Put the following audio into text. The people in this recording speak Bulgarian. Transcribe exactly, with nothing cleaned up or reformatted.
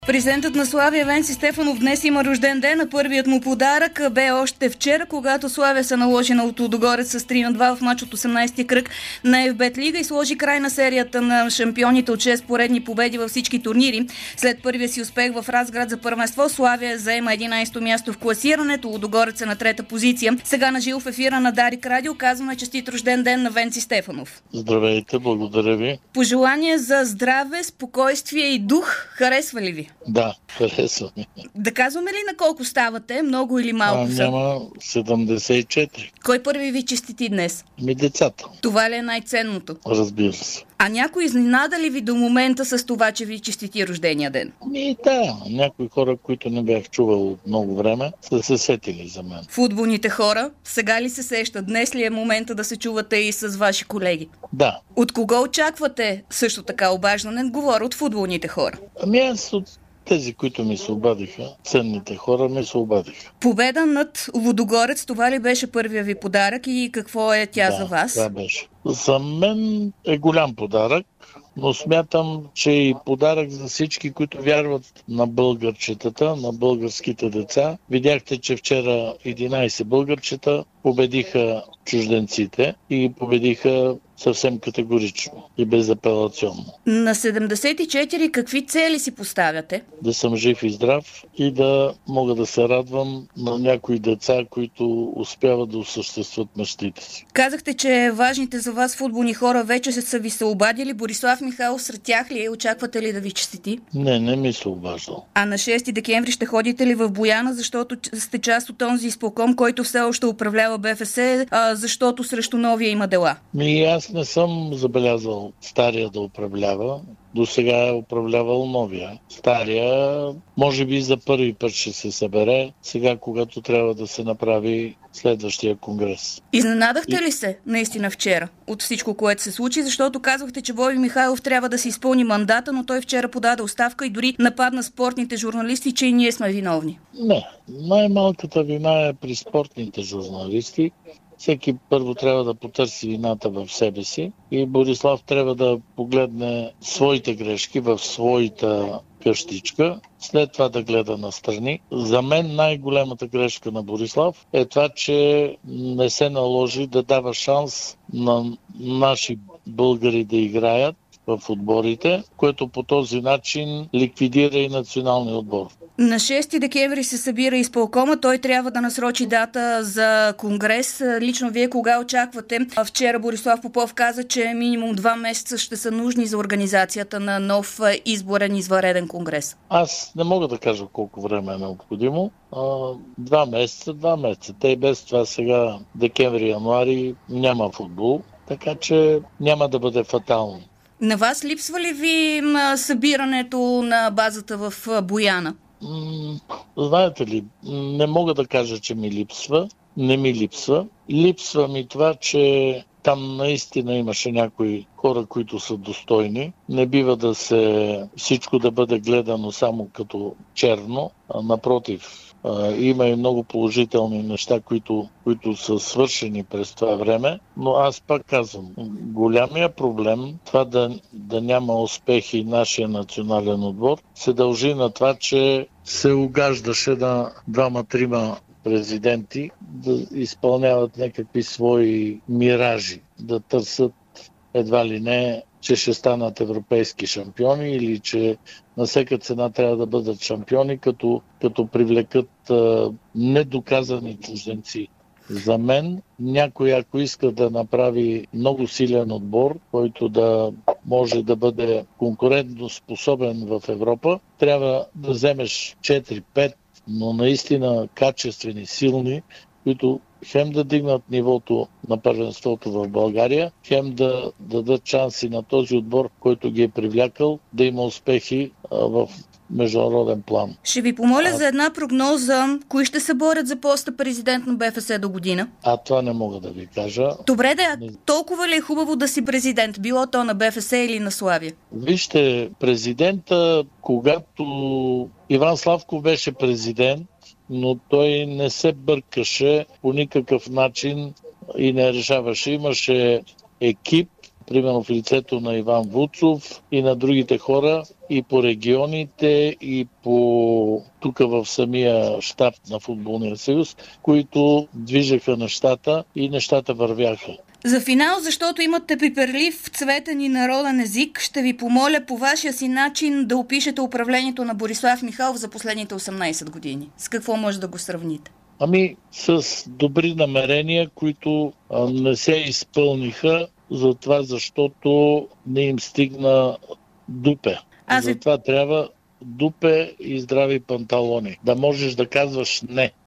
Президентът на Славия Венци Стефанов днес има рожден ден, а първият му подарък бе още вчера, когато Славия се наложи на Лудогорец с три на два в мач от осемнайсети кръг на еф бет Лига и сложи край на серията на шампионите от шест поредни победи във всички турнири. След първия си успех в Разград за първенство, Славия заема единайсето място в класирането, Лудогорец е на трета позиция. Сега на живо в ефира на Дарик Радио казваме честит рожден ден на Венци Стефанов. Здравейте, благодаря ви. Пожелание за здраве, спокойствие и дух, харесва ли ви? Да, харесва ми. Да казваме ли на колко ставате? Много или малко а, са? Няма седемдесет и четири. Кой първи ви честити днес? Ми децата. Това ли е най-ценното? Разбира се. А някой изненада ли ви до момента с това, че ви честити рождения ден? Ми да, някои хора, които не бях чувал от много време, са се сетили за мен. Футболните хора, сега ли се сещат? Днес ли е момента да се чувате и с ваши колеги? Да. От кого очаквате също така обаждане? Говоря от футболните хора. Ами аз от тези, които ми се обадиха, ценните хора ми се обадиха. Победа над Лудогорец, това ли беше първия ви подарък и какво е тя да, за вас? Да, беше. За мен е голям подарък, но смятам, че и подарък за всички, които вярват на българчетата, на българските деца. Видяхте, че вчера единайсет българчета победиха чужденците и победиха съвсем категорично и безапелационно. На седемдесет и четири какви цели си поставяте? Да съм жив и здрав и да мога да се радвам на някои деца, които успяват да осъществят мечтите си. Казахте, че важните за вас футболни хора вече са ви се обадили. Борислав Михайлов сред тях ли е? Очаквате ли да ви честити? Не, не ми се обаждал. А на шести декември ще ходите ли в Бояна, защото сте част от този изпълком, който все още управлява Б Ф С, а, защото срещу новия има дела? Ми аз не съм забелязал стария да управлява. До сега е управлявал новия. Стария, може би за първи път ще се събере, сега когато трябва да се направи следващия конгрес. Изненадахте И... ли се наистина вчера от всичко, което се случи, защото казвахте, че Бойко Михайлов трябва да си изпълни мандата, но той вчера подаде оставка и дори нападна спортните журналисти, че и ние сме виновни? Не, най-малката вина е при спортните журналисти. Всеки първо трябва да потърси вината в себе си и Борислав трябва да погледне своите грешки в своята къщичка, след това да гледа настрани. За мен най-големата грешка на Борислав е това, че не се наложи да дава шанс на наши българи да играят в отборите, което по този начин ликвидира и националния отбор. На шести декември се събира изпълкома. Той трябва да насрочи дата за конгрес. Лично вие кога очаквате? Вчера Борислав Попов каза, че минимум два месеца ще са нужни за организацията на нов изборен извънреден конгрес. Аз не мога да кажа колко време е необходимо. Два месеца, два месеца. Те и без това сега декември-януари няма футбол, така че няма да бъде фатално. На вас липсва ли ви събирането на базата в Бояна? Знаете ли, не мога да кажа, че ми липсва. Не ми липсва. Липсва ми това, че там наистина имаше някои хора, които са достойни. Не бива да се всичко да бъде гледано само като черно. А напротив, има и много положителни неща, които, които са свършени през това време. Но аз пак казвам, голямия проблем, това да, да няма успехи нашия национален отбор, се дължи на това, че се угаждаше на двама-трима президенти да изпълняват някакви свои миражи, да търсят едва ли не, че ще станат европейски шампиони или че на всяка цена трябва да бъдат шампиони, като, като привлекат а, недоказани чужденци. За мен, някой, ако иска да направи много силен отбор, който да може да бъде конкурентно способен в Европа, трябва да вземеш четири-пет, но наистина качествени, силни, които хем да дигнат нивото на първенството в България, хем да дадат шанси на този отбор, който ги е привлякал, да има успехи а, в международен план. Ще ви помоля а... за една прогноза. Кои ще се борят за поста президент на Б Ф С до година? А това не мога да ви кажа. Добре, да. Толкова ли е хубаво да си президент? Било то на Б Ф С или на Славия? Вижте, президента, когато Иван Славков беше президент, но той не се бъркаше по никакъв начин и не решаваше. Имаше екип, примерно в лицето на Иван Вуцов и на другите хора, и по регионите, и по тук в самия щаб на Футболния съюз, които движеха нещата и нещата вървяха. За финал, защото имате пиперлив, цветен и народен език, ще ви помоля по вашия си начин да опишете управлението на Борислав Михайлов за последните осемнайсет години. С какво може да го сравните? Ами с добри намерения, които а, не се изпълниха, за това, защото не им стигна дупе. Аз ви... Затова трябва дупе и здрави панталони. Да можеш да казваш не.